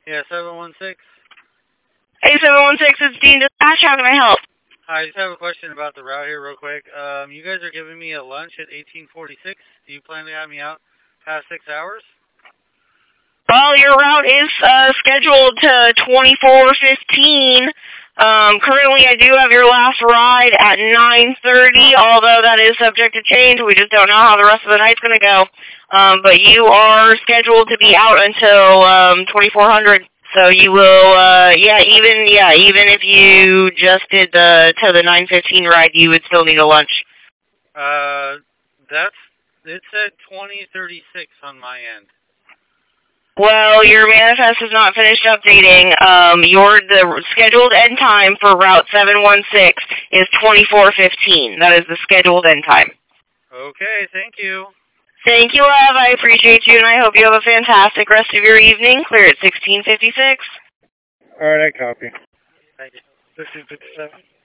Yeah, 716. Hey, 716, it's Dean Dispatch. How can I help? Hi, I just have a question about the route here real quick. You guys are giving me a lunch at 1846. Do you plan to have me out past 6 hours? Well, your route is scheduled to 24:15. Currently, I do have your last ride at 9:30, although that is subject to change. We just don't know how the rest of the night's going to go. But you are scheduled to be out until 2400. So you will, even if you just did the 9:15 ride, you would still need a lunch. It said 2036 on my end. Well, your manifest is not finished updating. The scheduled end time for Route 716 is 24:15. That is the scheduled end time. Okay, thank you. Thank you, love. I appreciate you, and I hope you have a fantastic rest of your evening. Clear at 1656. All right, I copy. Thank you. 1657.